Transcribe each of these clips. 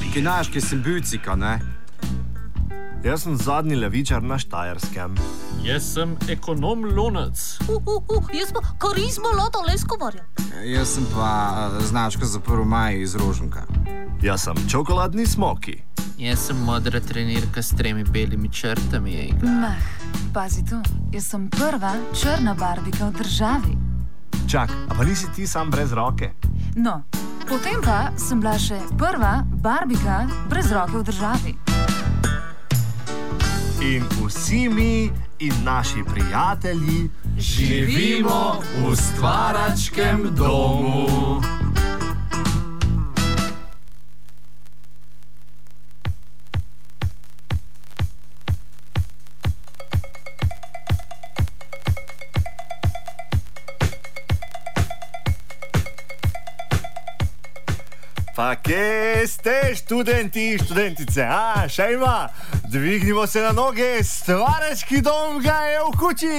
ki znaš, ki sem bicika, ne? Jaz sem zadnji levičar na Štajerskem. Jaz sem ekonom Lonec. Jaz pa karizma Lada Leskovarja. Jaz sem pa značka za 1. maj iz Rožnka. Jaz sem čokoladni smoki. Jaz sem modra trenirka s 3 belimi črtami, Ejga. Mah, pazi tu, jaz sem prva črna barbika v državi. Čak, a pa nisi ti sam brez roke? No, potem pa sem bila še prva barbika brez roke v državi. In vsi mi in naši prijatelji Živimo v stvaračkem domu. Pa kje ste, študenti, študentice? Še ima? Dvignimo se na noge, stvarački dom ga je v kući!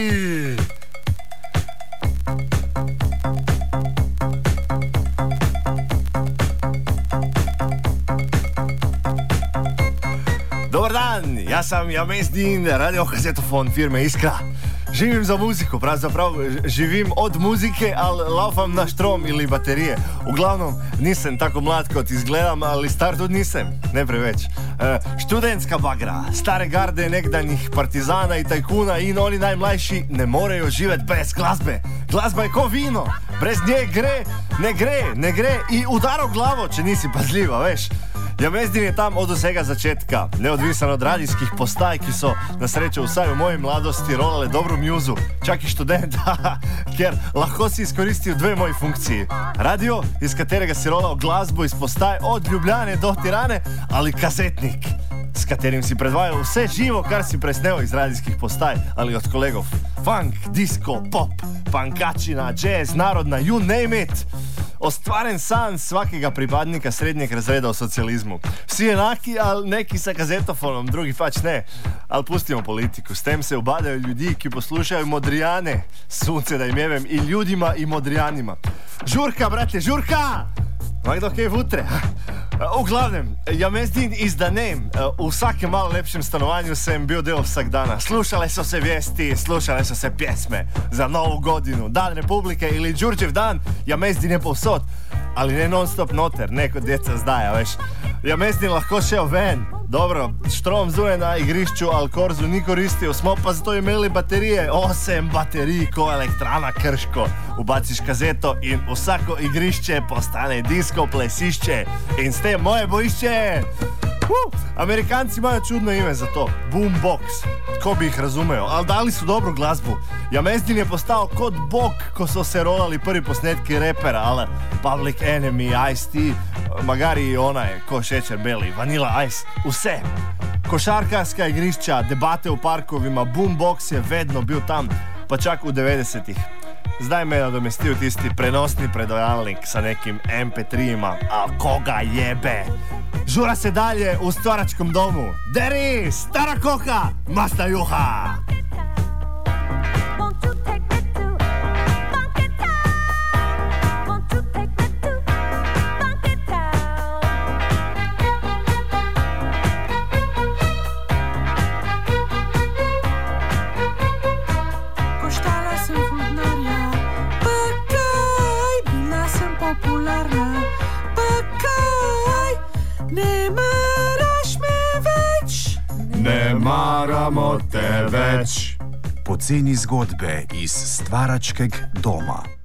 Dobar dan, jaz sem Jamezdin, radiokazetofon firme Iskra. Živim za muziko, pravzaprav živim od muzike, ali laufam na štrom ili baterije. Uglavnom, nisem tako mlad kot izgledam, ali star tudi nisem, ne preveč. Študentska bagra, stare garde nekdanjih partizana in tajkuna in oni najmlajši ne morejo živeti brez glasbe. Glasba je ko vino, brez nje ne gre in udar v glavo, če nisi pazljiva, veš. Jamezdin je tam od vsega začetka, neodvisen od radijskih postaj, ki so na srečo vsaj v moji mladosti rolale dobro mjuzu. Čak i študent, ker lahko si izkoristil 2 moji funkciji. Radio, iz katerega si rolal glasbo iz postaj od Ljubljane do Tirane, ali kazetnik, s katerim si predvajal vse živo, kar si presnel iz radijskih postaj ali od kolegov. Funk, disco, pop, pankačina, jazz, narodna, you name it. Ostvaren san svakega pripadnika srednjeg razreda v socializmu. Vsi enaki, ali neki sa kazetofonom, drugi pač ne. Ali pustimo politiku, s tem se ubadajo ljudi, ki poslušajo Modrijane, sunce da imevem, in ljudima in Modrijanima. Žurka, brate, žurka! Ma kdo kaj vutre? V glavnem, Jamezdin is the name. V vsakem malo lepšem stanovanju sem bil del vsak dana. Slušale so se vesti, slušale so se pjesme za Novu godinu, Dan Republike ili Đurđev dan. Jamezdin je povsod, ali ne non-stop noter, ne kot djeca zdaja, veš. Jamezdin lahko šel ven. Dobro, štrom zuje na igrišču, ali korzu ni koristil, smo pa zato imeli baterije, 8 baterij, ko elektrana Krško. Ubaciš kazeto in vsako igrišče postane disko plesišče in s tem moje bojišče. Amerikanci imajo čudno ime za to, boombox, ko bi jih razumejo, ali dali so dobro glasbu. Jamezdin je postal kot bog, ko so se rolali prvi posnetki repera, ali Public Enemy, Ice-T, magari onaj, ko šećer beli, Vanilla Ice, vse. Košarkarska igrišča, debate v parkovima, boombox je vedno bil tam, pa čak v 90-ih. Zdaj me je nadomestil tisti prenosni predvajalnik sa nekim MP3-ima, a koga jebe? Žura se dalje v stvaračkom domu. Deri, stara koka, masta juha! Ne maramo te več. Poceni zgodbe iz stvaračkeg doma.